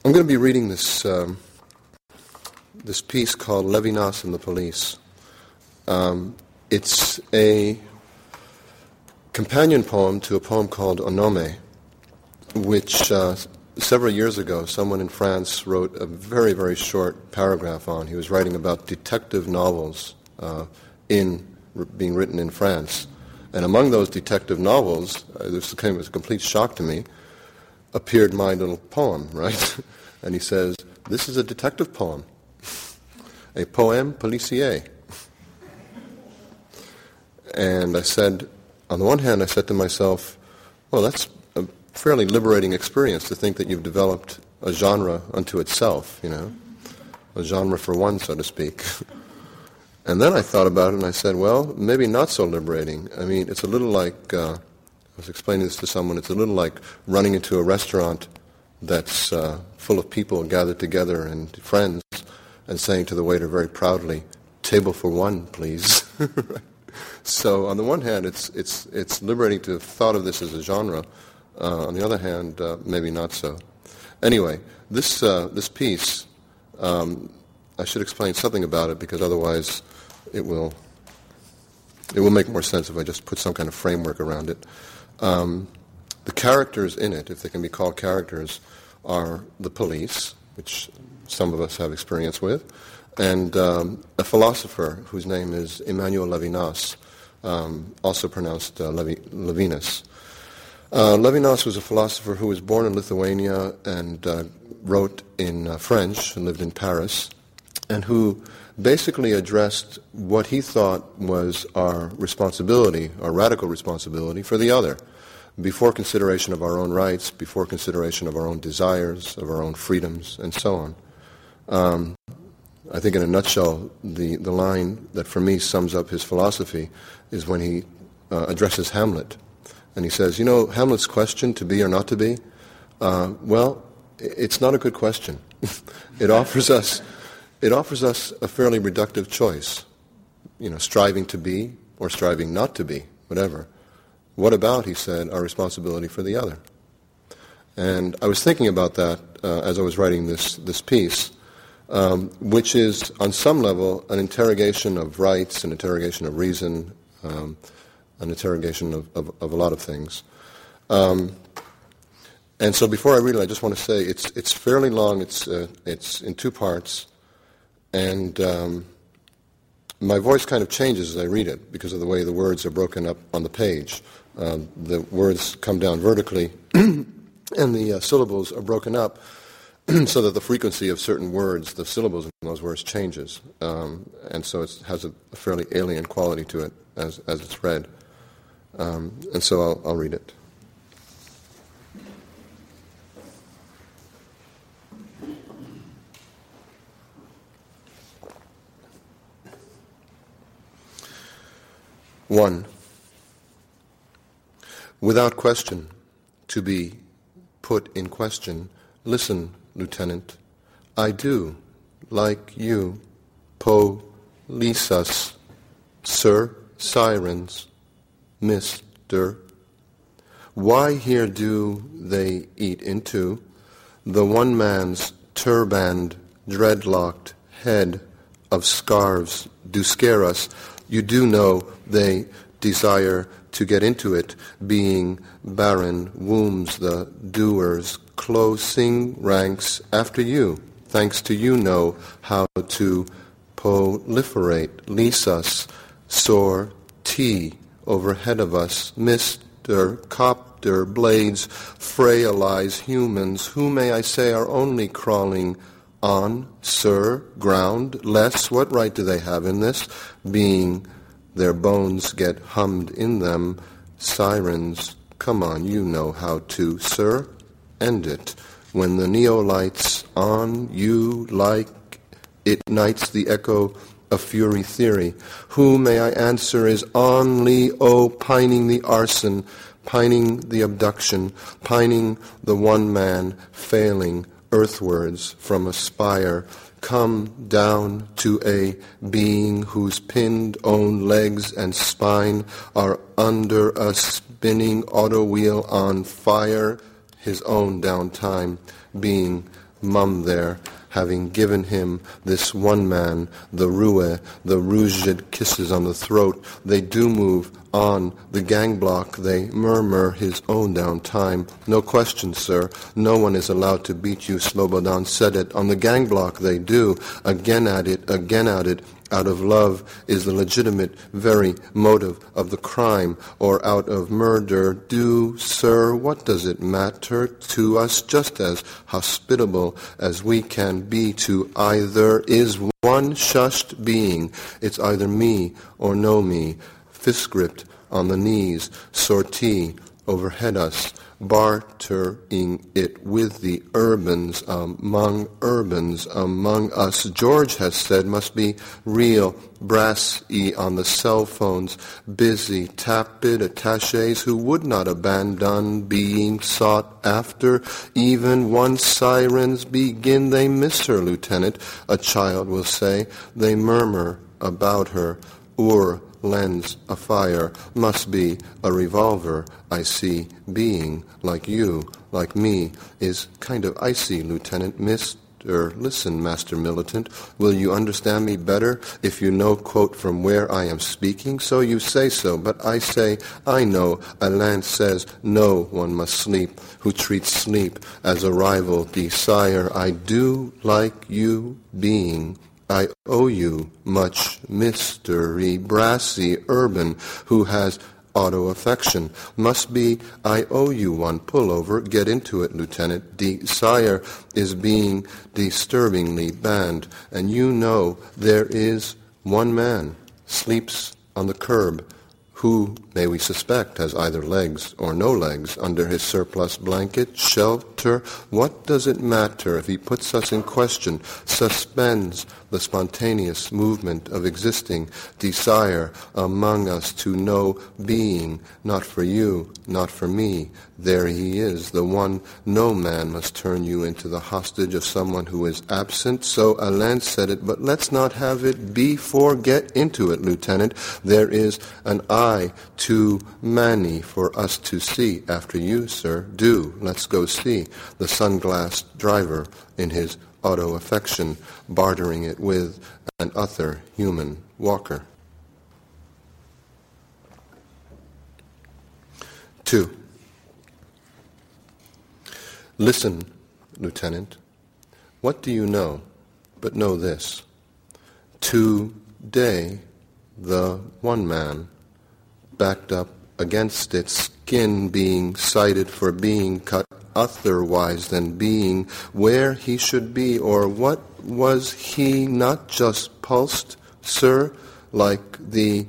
I'm going to be reading this piece called Levinas and the Police. It's a companion poem to a poem called Onome, which several years ago someone in France wrote a very, very short paragraph on. He was writing about detective novels being written in France. And among those detective novels, this came as a complete shock to me, appeared my little poem, right? And he says, this is a detective poem, a poème policier. And I said, on the one hand, I said to myself, well, that's a fairly liberating experience to think that you've developed a genre unto itself, a genre for one, so to speak. And then I thought about it and I said, well, maybe not so liberating. I mean, it's a little like, I was explaining this to someone, it's a little like running into a restaurant that's full of people gathered together and friends and saying to the waiter very proudly, table for one, please. So on the one hand, it's liberating to have thought of this as a genre. On the other hand, maybe not so. Anyway, this piece, I should explain something about it because otherwise it will make more sense if I just put some kind of framework around it. The characters in it, if they can be called characters, are the police, which some of us have experience with, and a philosopher whose name is Emmanuel Levinas, also pronounced Levinas. Levinas was a philosopher who was born in Lithuania and wrote in French and lived in Paris, and who basically addressed what he thought was our responsibility, our radical responsibility for the other, before consideration of our own rights, before consideration of our own desires, of our own freedoms, and so on. I think in a nutshell, the line that for me sums up his philosophy is when he addresses Hamlet. And he says, Hamlet's question, to be or not to be, well, it's not a good question. It offers us a fairly reductive choice, striving to be or striving not to be, whatever. What about, he said, our responsibility for the other? And I was thinking about that as I was writing this piece, which is, on some level, an interrogation of rights, an interrogation of reason, an interrogation of a lot of things. And so before I read it, I just want to say it's fairly long. It's in two parts. And my voice kind of changes as I read it because of the way the words are broken up on the page. The words come down vertically, and the syllables are broken up so that the frequency of certain words, the syllables in those words, changes. And so it has a fairly alien quality to it as it's read. And so I'll read it. One, without question, to be put in question, listen, Lieutenant, I do, like you, police, sir, sirens, Mr. Why here do they eat into the one man's turbanned, dreadlocked head of scarves do scare us? You do know they desire to get into it, being barren wombs the doers, closing ranks after you, thanks to you know how to proliferate, lease us, soar T overhead of us, Mr. Copter blades, frailize humans, who may I say are only crawling on, sir, ground, less, what right do they have in this, being their bones get hummed in them, sirens, come on, you know how to, sir, end it, when the neolights on you like it nights the echo of fury theory, who may I answer is only, pining the arson, pining the abduction, pining the one man, failing earthwards from a spire, come down to a being whose pinned own legs and spine are under a spinning auto wheel on fire, his own downtime being mum there, having given him, this one man, the roue, the rouged kisses on the throat, they do move on the gang block, they murmur his own down time. No question, sir, no one is allowed to beat you, Slobodan said it. On the gang block they do, again at it, out of love is the legitimate very motive of the crime, or out of murder. Do, sir, what does it matter to us, just as hospitable as we can be to either, is one shushed being. It's either me or no me. Fist gripped on the knees, sortie overhead us, bartering it with the urbans among us. George has said must be real, brassy on the cell phones, busy, tapid attaches who would not abandon being sought after. Even once sirens begin, they miss her, Lieutenant, a child will say. They murmur about her. Lens afire, must be a revolver, I see. Being, like you, like me, is kind of icy, Lieutenant. Listen, Master Militant, will you understand me better if you know, quote, from where I am speaking? So you say so, but I say, I know. Alain says, no one must sleep, who treats sleep as a rival. Desire, I do like you, being. I owe you much mystery, brassy, urban, who has auto-affection. Must be, I owe you one. Pull over, get into it, Lieutenant. Desire is being disturbingly banned, and you know there is one man, sleeps on the curb, who, may we suspect, has either legs or no legs under his surplus blanket, shelter. What does it matter if he puts us in question, suspends the spontaneous movement of existing desire among us to know being, not for you, not for me. There he is, the one. No man must turn you into the hostage of someone who is absent. So Alain said it, but let's not have it before. Get into it, Lieutenant. There is an eye too many for us to see. After you, sir. Do. Let's go see the sunglassed driver in his auto-affection, bartering it with an other human walker. 2. Listen, Lieutenant, what do you know? But know this. Today, the one man, backed up against its skin, being cited for being cut otherwise than being where he should be, or what was he, not just pulsed, sir, like the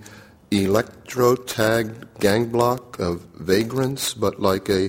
electro-tagged gang block of vagrants, but like a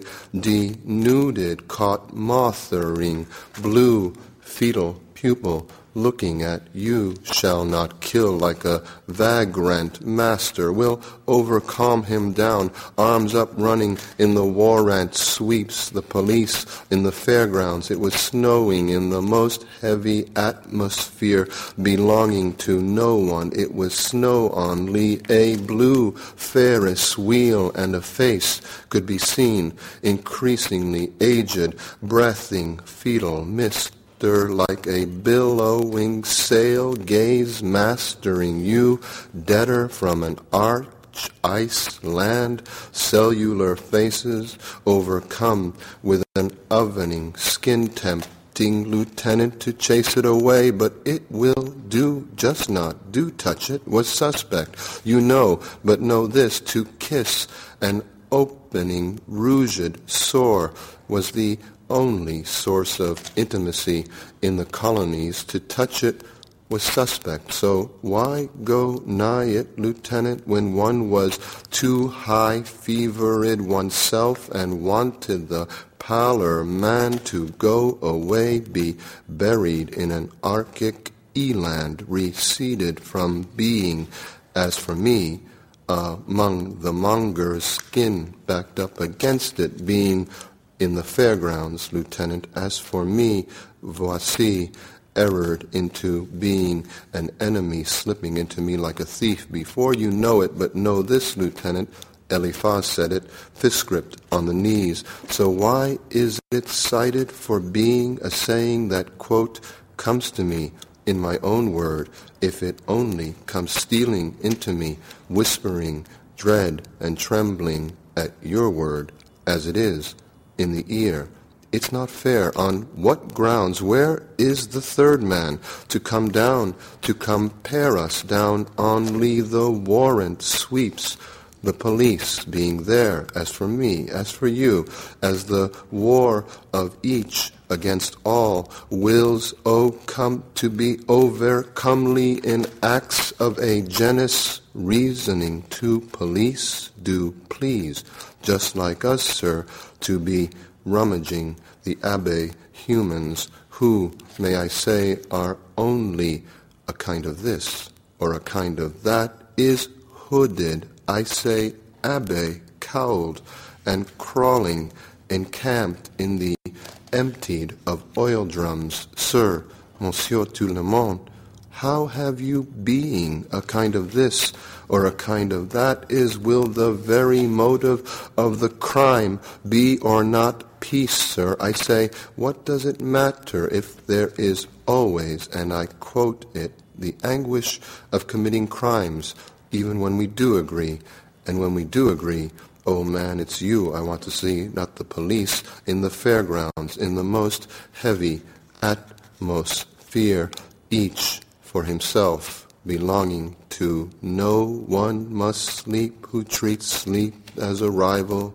denuded, caught mothering, blue, fetal pupil, looking at you shall not kill like a vagrant master, will overcome him down, arms up running in the warrant sweeps the police in the fairgrounds. It was snowing in the most heavy atmosphere belonging to no one. It was snow on Lee. A blue Ferris wheel and a face could be seen, increasingly aged, breathing fetal mist, like a billowing sail, gaze mastering you, debtor from an arch ice land, cellular faces overcome with an ovening skin tempting, Lieutenant, to chase it away, but it will do, just not do touch it, was suspect. You know, but know this, to kiss an opening rouged sore was the only source of intimacy in the colonies. To touch it was suspect. So why go nigh it, Lieutenant, when one was too high-fevered oneself and wanted the pallor man to go away, be buried in an Arctic eland, receded from being? As for me, among the mongers, skin backed up against it, being in the fairgrounds, Lieutenant. As for me, voici, erred into being an enemy, slipping into me like a thief before you know it. But know this, Lieutenant, Eliphaz said it, fist-script on the knees. So why is it cited for being a saying that, quote, comes to me in my own word, if it only comes stealing into me, whispering, dread and trembling at your word, as it is in the ear? It's not fair. On what grounds? Where is the third man to come down, to compare us down? Only the warrant sweeps, the police being there, as for me, as for you, as the war of each against all wills, come to be overcomely in acts of a genus, reasoning to police do please, just like us, sir, to be rummaging the Abbe humans who, may I say, are only a kind of this or a kind of that, is hooded, I say, Abbe, cowled and crawling, encamped in the emptied of oil drums. Sir, Monsieur tout le monde, how have you being a kind of this or a kind of that is, will the very motive of the crime be or not peace, sir? I say, what does it matter if there is always, and I quote it, the anguish of committing crimes, even when we do agree, and when we do agree, oh man, it's you I want to see, not the police, in the fairgrounds, in the most heavy atmosphere, each for himself, belonging to no one must sleep who treats sleep as a rival,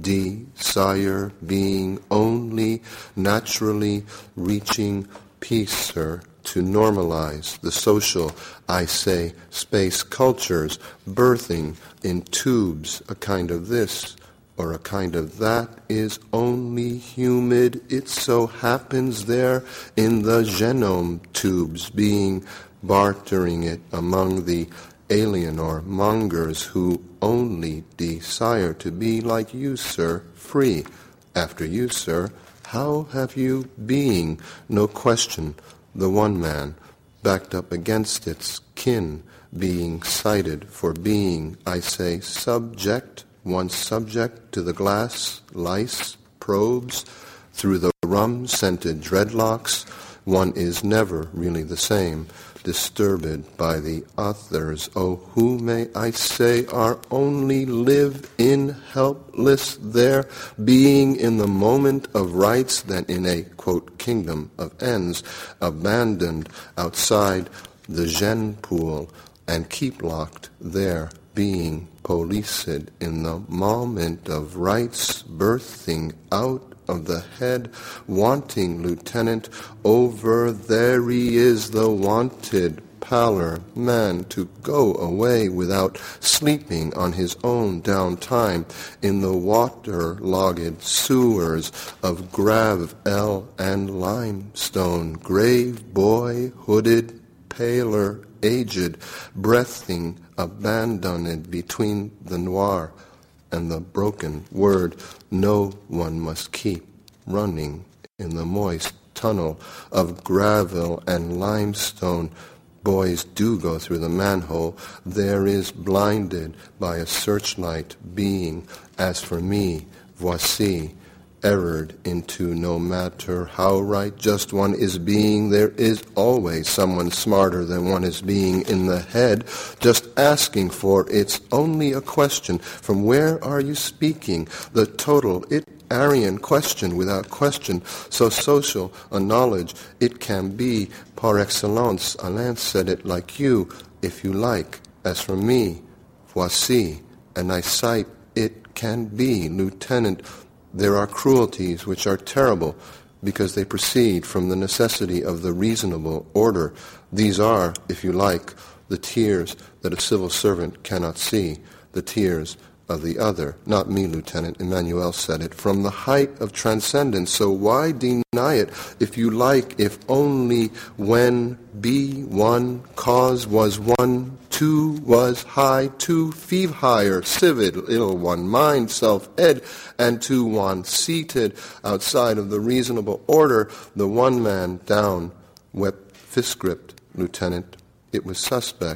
desire being only naturally reaching peace, sir, to normalize the social, I say, space cultures, birthing in tubes, a kind of this or a kind of that is only humid. It so happens there in the genome tubes, being bartering it among the alienor mongers who only desire to be like you, sir, free. After you, sir, how have you being? No question, the one man, backed up against its kin, being cited for being, I say, subject, once subject to the glass, lice, probes, through the rum-scented dreadlocks, one is never really the same, disturbed by the others. Oh, who, may I say, are only live in helpless there, being in the moment of rights than in a, quote, kingdom of ends, abandoned outside the gen pool, and keep locked there, being policed in the moment of rights, birthing out of the head, wanting lieutenant, over there he is, the wanted pallor man, to go away without sleeping on his own downtime in the water-logged sewers of gravel and limestone, grave boy, hooded, paler, aged, breathing, abandoned between the noir and the broken word. No one must keep running in the moist tunnel of gravel and limestone. Boys do go through the manhole. There is blinded by a searchlight being. As for me, voici, erred into no matter how right just one is being, there is always someone smarter than one is being in the head, just asking for it's only a question. From where are you speaking? The total, Aryan question without question, so social a knowledge it can be par excellence. Alain said it like you, if you like. As for me, voici, and I cite it can be, Lieutenant. There are cruelties which are terrible because they proceed from the necessity of the reasonable order. These are, if you like, the tears that a civil servant cannot see, the tears of the other. Not me, Lieutenant. Emmanuel said it. From the height of transcendence. So why deny it, if you like, if only when be one, cause was one, two was high, two feet higher, civid, ill one, mind, self-ed, and two one seated outside of the reasonable order, the one man down, wept fist-gripped, Lieutenant. It was suspect.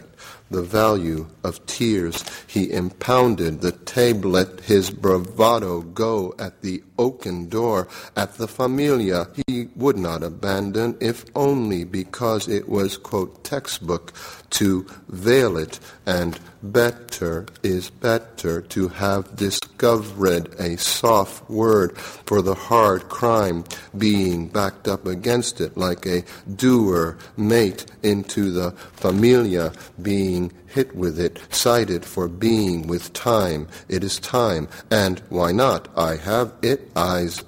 the value of tears. He impounded the tablet, his bravado go at the oaken door, at the familia he would not abandon, if only because it was, quote, textbook to veil it, and better is better to have discovered a soft word for the hard crime being backed up against it like a doer mate into the familia being hit with it, cited for being with time. It is time, and why not? I have it, eyes,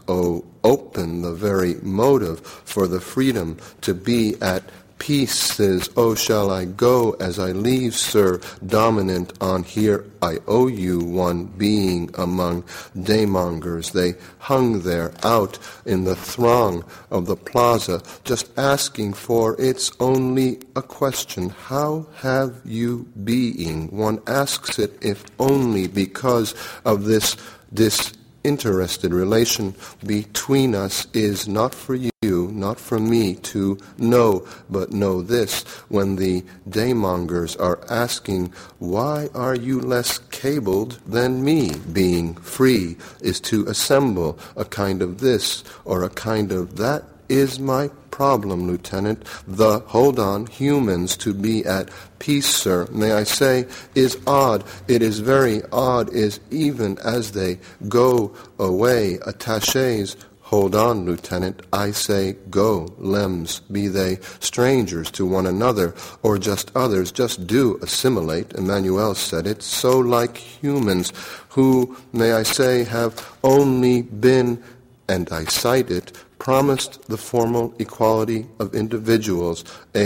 open the very motive for the freedom to be at peace. Says, oh, shall I go as I leave, sir, dominant on here I owe you one being among daymongers. They hung there out in the throng of the plaza, just asking for it's only a question. How have you being? One asks it if only because of this disinterested relation between us is not for you, not for me to know, but know this, when the daymongers are asking, why are you less cabled than me? Being free is to assemble a kind of this or a kind of that is my problem, Lieutenant. The, hold on, humans to be at peace, sir, may I say, is odd. It is very odd, is even as they go away, attaches. Hold on, Lieutenant, I say go, lems, be they strangers to one another, or just others, just do assimilate. Emmanuel said it, so like humans, who, may I say, have only been, and I cite it, promised the formal equality of individuals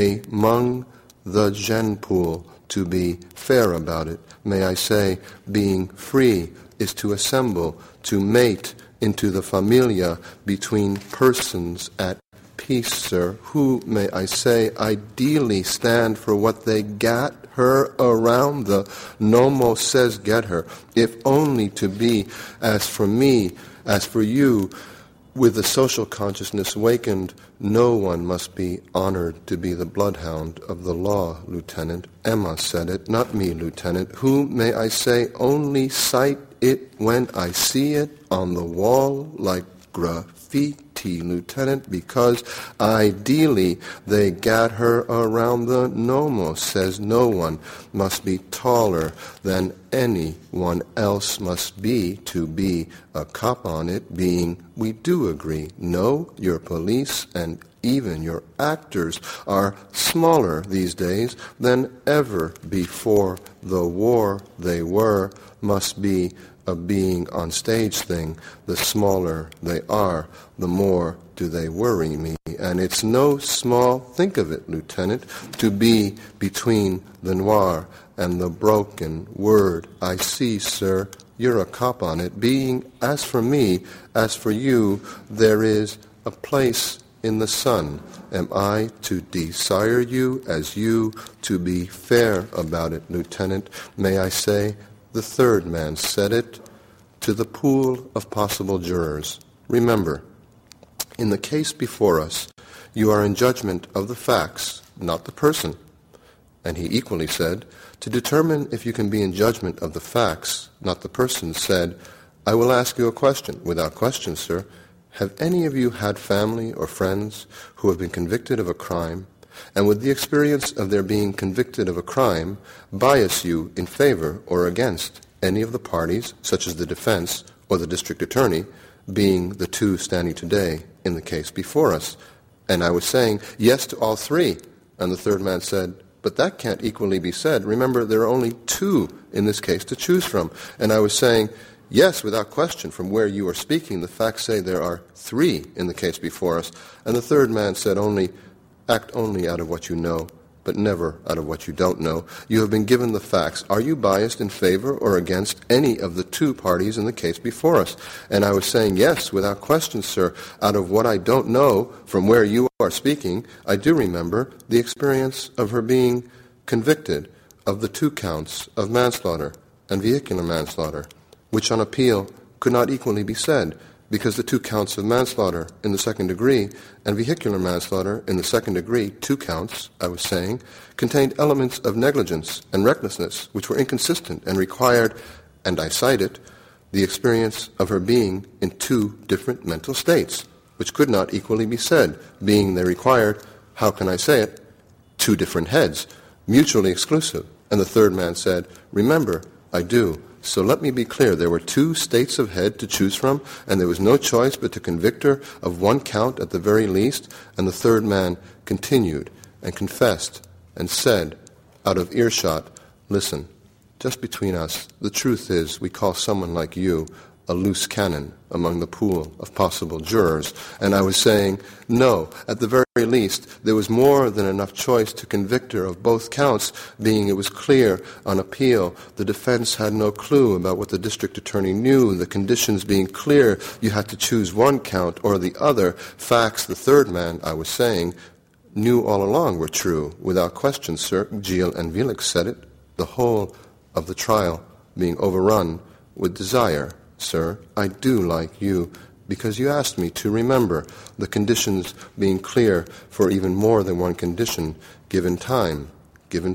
among the gen pool. To be fair about it, may I say, being free is to assemble, to mate into the familia between persons at peace, sir, who, may I say, ideally stand for what they got her around the nomos says get her, if only to be, as for me, as for you, with the social consciousness awakened, no one must be honored to be the bloodhound of the law, Lieutenant. Emma said it, not me, Lieutenant, who, may I say, only cite it when I see it on the wall like graffiti, Lieutenant, because ideally they got her around the nomos, says no one must be taller than anyone else must be to be a cop on it, being we do agree. No, your police and even your actors are smaller these days than ever before the war. They were, must be a being on stage thing. The smaller they are, the more do they worry me. And it's no small, think of it, Lieutenant, to be between the noir and the broken word. I see, sir, you're a cop on it. Being, as for me, as for you, there is a place in the sun. Am I to desire you as you to be fair about it, Lieutenant? May I say, the third man said it to the pool of possible jurors. Remember, in the case before us, you are in judgment of the facts, not the person. And he equally said, to determine if you can be in judgment of the facts, not the person, said, I will ask you a question. Without question, sir, have any of you had family or friends who have been convicted of a crime, and would the experience of their being convicted of a crime bias you in favor or against any of the parties, such as the defense or the district attorney, being the two standing today in the case before us? And I was saying yes to all three. And the third man said, but that can't equally be said. Remember, there are only two in this case to choose from. And I was saying, yes, without question, from where you are speaking, the facts say there are three in the case before us. And the third man said act only out of what you know, but never out of what you don't know. You have been given the facts. Are you biased in favor or against any of the two parties in the case before us? And I was saying, yes, without question, sir. Out of what I don't know, from where you are speaking, I do remember the experience of her being convicted of the 2 counts of manslaughter and vehicular manslaughter, which on appeal could not equally be said. because the 2 counts of manslaughter in the second degree and vehicular manslaughter in the second degree, 2 counts, I was saying, contained elements of negligence and recklessness which were inconsistent and required, and I cite it, the experience of her being in 2 different mental states, which could not equally be said, being they required, how can I say it, 2 different heads, mutually exclusive. And the third man said, remember, I do. So let me be clear, there were 2 states of head to choose from, and there was no choice but to convict her of 1 count at the very least. And the third man continued and confessed and said, out of earshot, listen, just between us, the truth is we call someone like you a loose cannon among the pool of possible jurors. And I was saying, no, at the very least, there was more than enough choice to convict her of both counts, being it was clear on appeal the defense had no clue about what the district attorney knew, the conditions being clear, you had to choose 1 count or the other. Facts the third man, I was saying, knew all along were true. Without question, sir, Gilles and Felix said it, the whole of the trial being overrun with desire. Sir, I do like you, because you asked me to remember the conditions being clear for even more than 1 condition, given time, given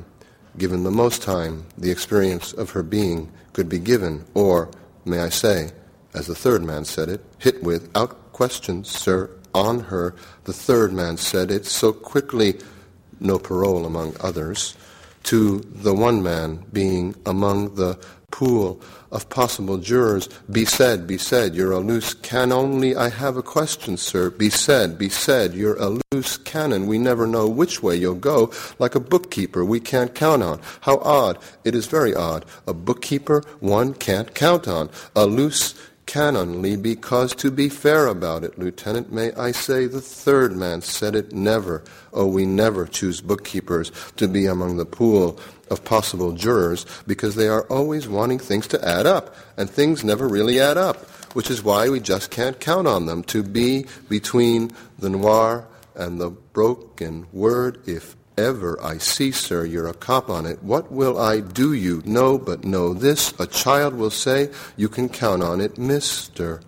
the most time the experience of her being could be given, or, may I say, as the third man said it, hit without question, sir, on her, the third man said it so quickly, no parole among others, to the 1 man being among the pool of possible jurors, be said, you're a loose cannon. Only I have a question, sir. Be said, you're a loose cannon. We never know which way you'll go, like a bookkeeper we can't count on. How odd. It is very odd. A bookkeeper one can't count on. A loose cannonly, because to be fair about it, Lieutenant, may I say the third man said it, never, oh, we never choose bookkeepers to be among the pool of possible jurors, because they are always wanting things to add up, and things never really add up, which is why we just can't count on them to be between the noir and the broken word. If ever I see, sir, you're a cop on it, what will I do you? No, but know this, a child will say, you can count on it, Mister,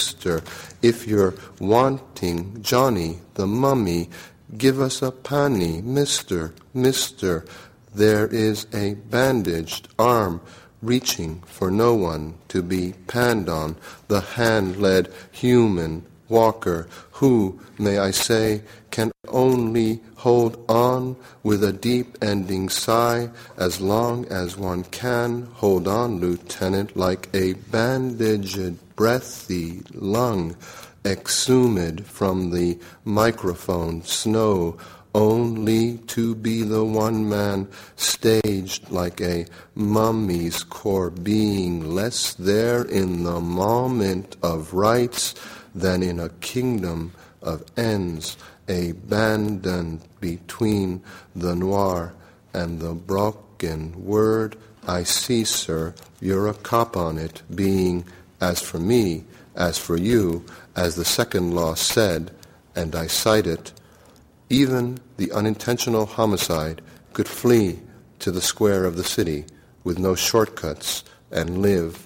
if you're wanting Johnny, the mummy, give us a penny, Mister, there is a bandaged arm reaching for no one to be panned on, the hand-led human walker who, may I say, can only hold on with a deep-ending sigh as long as one can hold on, Lieutenant, like a bandaged, breathy lung exhumed from the microphone snow, only to be the 1 man staged like a mummy's core being, less there in the moment of rights than in a kingdom of ends, abandoned between the noir and the broken word. I see, sir, you're a cop on it, being, as for me, as for you, as the second law said, and I cite it, even the unintentional homicide could flee to the square of the city with no shortcuts and live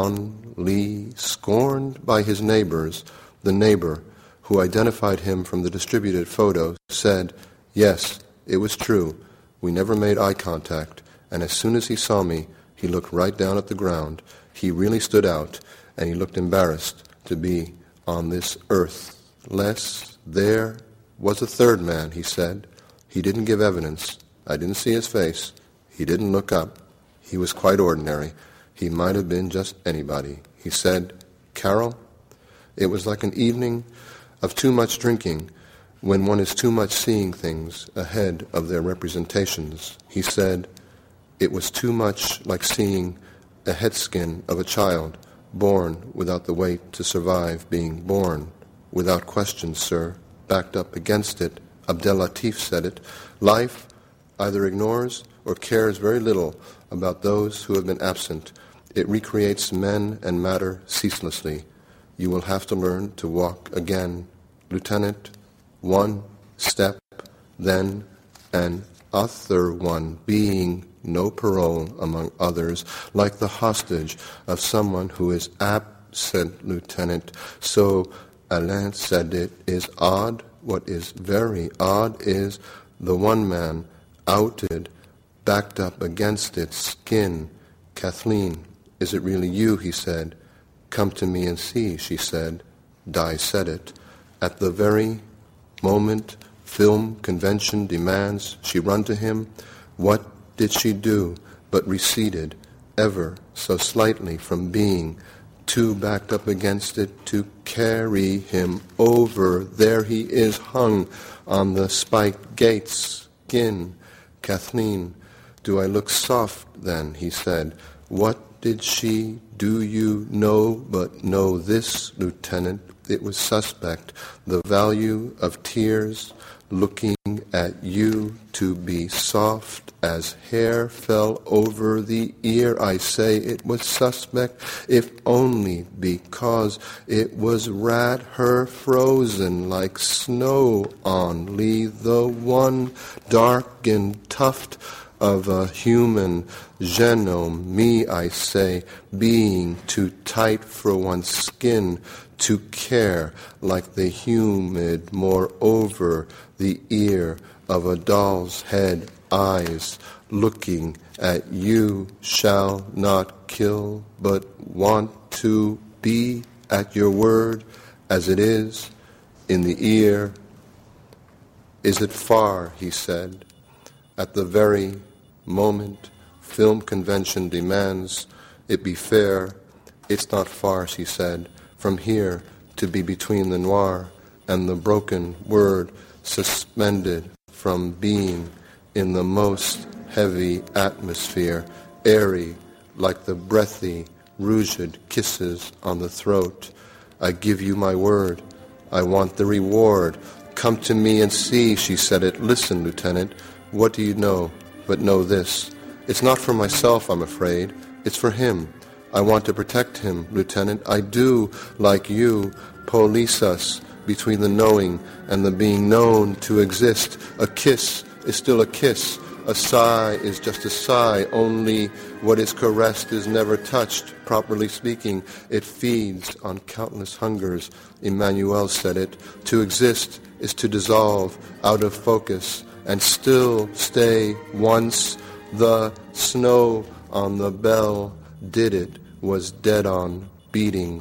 only scorned by his neighbors. The neighbor who identified him from the distributed photo said, yes, it was true. We never made eye contact, and as soon as he saw me, he looked right down at the ground. He really stood out, and he looked embarrassed to be on this earth. Less there was a third man, he said. He didn't give evidence. I didn't see his face. He didn't look up. He was quite ordinary. He might have been just anybody. He said, Carol, it was like an evening of too much drinking when one is too much seeing things ahead of their representations. He said, it was too much like seeing a head skin of a child born without the weight to survive being born. Without question, sir, backed up against it, Abdel-Latif said it, life either ignores or cares very little about those who have been absent. It recreates men and matter ceaselessly. You will have to learn to walk again, Lieutenant, 1 step, then an other one, being no parole among others, like the hostage of someone who is absolutely said Lieutenant. So Alain said, it is odd. What is very odd is the one man outed, backed up against its skin. Kathleen, is it really you, he said. Come to me and see, she said. Di said it. At the very moment film convention demands she run to him, what did she do but receded ever so slightly from being too backed up against it to carry him over? There he is, hung on the spiked gate's skin. Kathleen, do I look soft then, he said. What did she do you know but know this, Lieutenant? It was suspect, the value of tears, looking at you to be soft as hair fell over the ear. I say it was suspect, if only because it was rat her frozen like snow on Lee, the one darkened tuft of a human genome, me, I say, being too tight for one's skin to care, like the humid, moreover, the ear of a doll's head, eyes looking at you shall not kill, but want to be at your word as it is in the ear. Is it far, he said, at the very moment film convention demands it be fair. It's not far, she said, from here to be between the noir and the broken word, suspended from being in the most heavy atmosphere, airy like the breathy, rouged kisses on the throat. I give you my word. I want the reward. Come to me and see, she said it. Listen, Lieutenant, what do you know but know this? It's not for myself, I'm afraid. It's for him. I want to protect him, Lieutenant. I do, like you, police us between the knowing and the being known to exist. A kiss is still a kiss. A sigh is just a sigh. Only what is caressed is never touched. Properly speaking, it feeds on countless hungers. Emmanuel said it. To exist is to dissolve out of focus and still stay once. The snow on the bell did it, was dead on, beating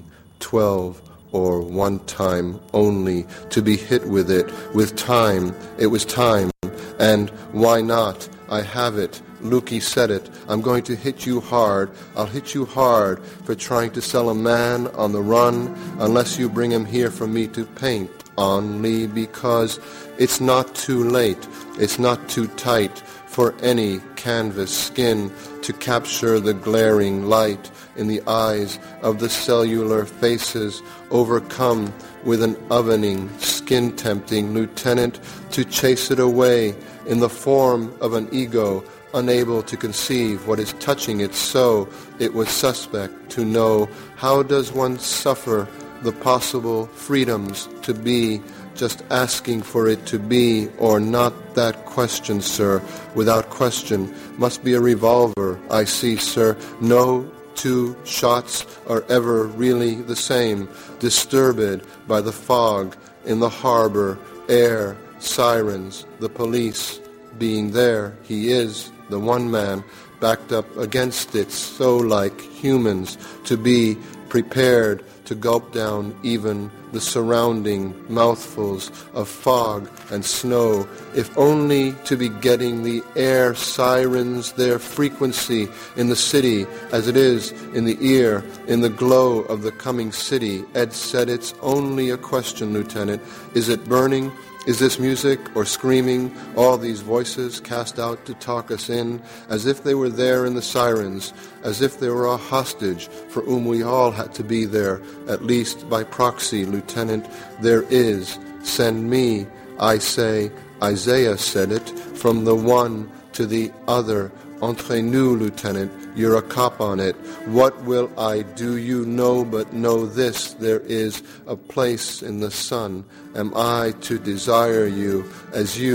12 or one time only, to be hit with it, with time. It was time, and why not? I have it. Luki said it. I'm going to hit you hard. I'll hit you hard for trying to sell a man on the run unless you bring him here for me to paint on, Lee, because it's not too late. It's not too tight for any canvas skin to capture the glaring light in the eyes of the cellular faces, overcome with an ovening, skin-tempting Lieutenant, to chase it away in the form of an ego, unable to conceive what is touching it. So it was suspect to know. How does one suffer the possible freedoms to be, just asking for it to be or not? That question, sir, without question, must be a revolver. I see, sir. No two shots are ever really the same. Disturbed by the fog in the harbor, air, sirens, the police being there. He is the one man backed up against it, so like humans, to be prepared to gulp down even the surrounding mouthfuls of fog and snow, if only to be getting the air sirens, their frequency in the city as it is in the ear, in the glow of the coming city. Ed said, it's only a question, Lieutenant. Is it burning? Is this music or screaming? All these voices cast out to talk us in, as if they were there in the sirens, as if they were a hostage for whom we all had to be there, at least by proxy, Lieutenant. There is. Send me, I say. Isaiah said it. From the one to the other. Entre nous, Lieutenant. You're a cop on it. What will I do you know but know this? There is a place in the sun. Am I to desire you as you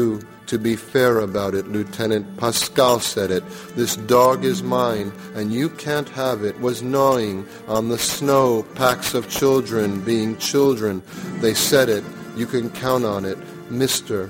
to be fair about it, Lieutenant. Pascal said it. This dog is mine, and you can't have it, was gnawing on the snow, packs of children being children. They said it. You can count on it. Mister,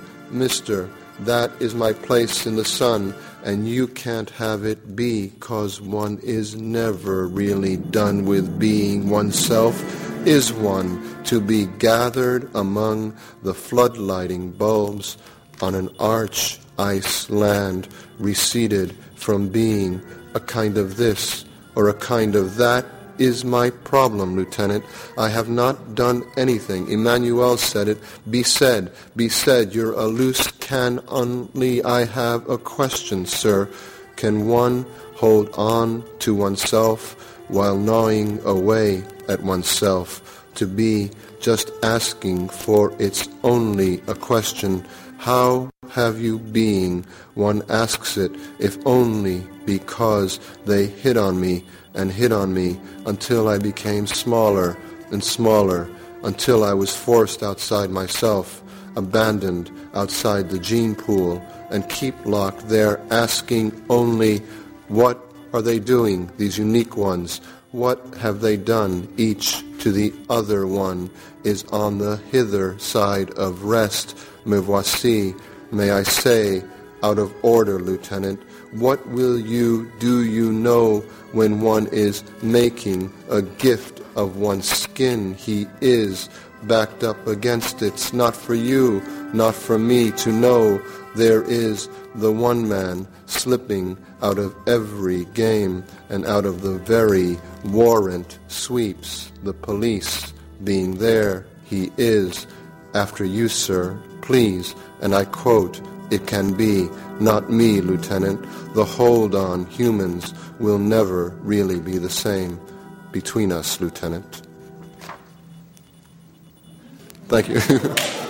that is my place in the sun, and you can't have it be, 'cause one is never really done with being. Oneself is one to be gathered among the floodlighting bulbs on an arch ice land, receded from being a kind of this or a kind of that. Is my problem, Lieutenant. I have not done anything. Emmanuel said it. Be said, you're a loose can only. I have a question, sir. Can one hold on to oneself while gnawing away at oneself? To be just asking for it's only a question. How have you been? One asks it, if only because they hit on me and hit on me until I became smaller and smaller, until I was forced outside myself, abandoned outside the gene pool, and keep locked there asking only, what are they doing, these unique ones? What have they done? Each to the other one is on the hither side of rest. Me voici, may I say, out of order, Lieutenant. What will you do you know when one is making a gift of one's skin? He is backed up against it. It's not for you, not for me to know. There is the one man slipping out of every game, and out of the very warrant sweeps the police being there. He is after you, sir. Please, and I quote, it can be not me, Lieutenant. The hold on humans will never really be the same between us, Lieutenant. Thank you.